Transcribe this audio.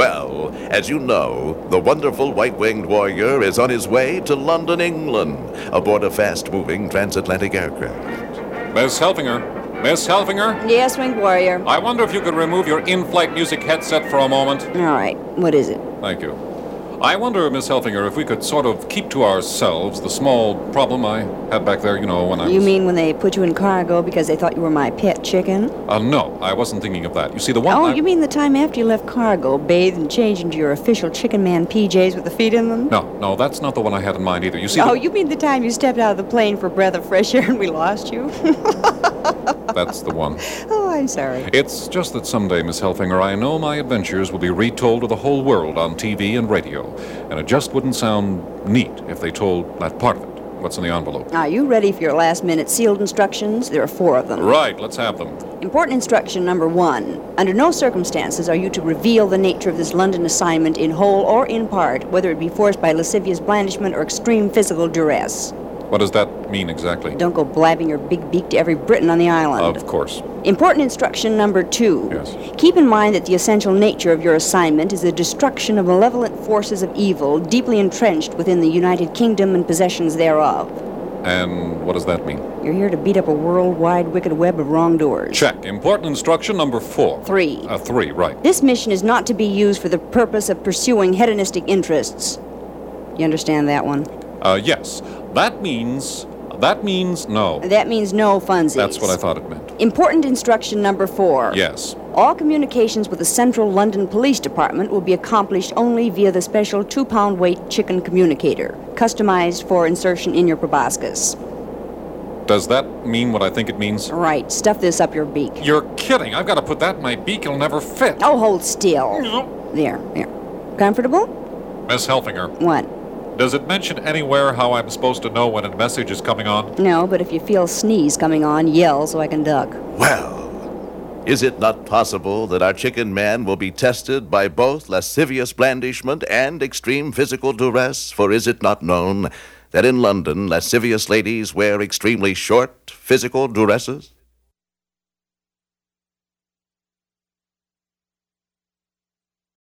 Well, as you know, the wonderful white-winged warrior is on his way to London, England, aboard a fast-moving transatlantic aircraft. Miss Helfinger? Miss Helfinger? Yes, Winged Warrior. I wonder if you could remove your in-flight music headset for a moment. All right. What is it? Thank you. I wonder, Miss Helfinger, if we could sort of keep to ourselves the small problem I had back there, when I was... You mean when they put you in cargo because they thought you were my pet chicken? No, I wasn't thinking of that. You see, the one you mean the time after you left cargo, bathed and changed into your official Chicken Man PJs with the feet in them? No, that's not the one I had in mind either. You see, you mean the time you stepped out of the plane for a breath of fresh air and we lost you? That's the one. Oh, I'm sorry. It's just that someday, Miss Helfinger, I know my adventures will be retold to the whole world on TV and radio, and it just wouldn't sound neat if they told that part of it. What's in the envelope? Are you ready for your last-minute sealed instructions? There are 4 of them. Right, let's have them. Important instruction number 1. Under no circumstances are you to reveal the nature of this London assignment in whole or in part, whether it be forced by lascivious blandishment or extreme physical duress. What does that mean exactly? Don't go blabbing your big beak to every Briton on the island. Of course. Important instruction number 2. Yes. Keep in mind that the essential nature of your assignment is the destruction of malevolent forces of evil deeply entrenched within the United Kingdom and possessions thereof. And what does that mean? You're here to beat up a worldwide wicked web of wrongdoers. Check. Important instruction number 4. 3. 3, right. This mission is not to be used for the purpose of pursuing hedonistic interests. You understand that one? Yes. That means no. That means no funsies. That's what I thought it meant. Important instruction number 4. Yes. All communications with the Central London Police Department will be accomplished only via the special 2-pound-weight chicken communicator, customized for insertion in your proboscis. Does that mean what I think it means? Right. Stuff this up your beak. You're kidding. I've got to put that in my beak. It'll never fit. Oh, hold still. No. There. Comfortable? Miss Helfinger. What? Does it mention anywhere how I'm supposed to know when a message is coming on? No, but if you feel sneeze coming on, yell so I can duck. Well, is it not possible that our chicken man will be tested by both lascivious blandishment and extreme physical duress? For is it not known that in London, lascivious ladies wear extremely short physical duresses?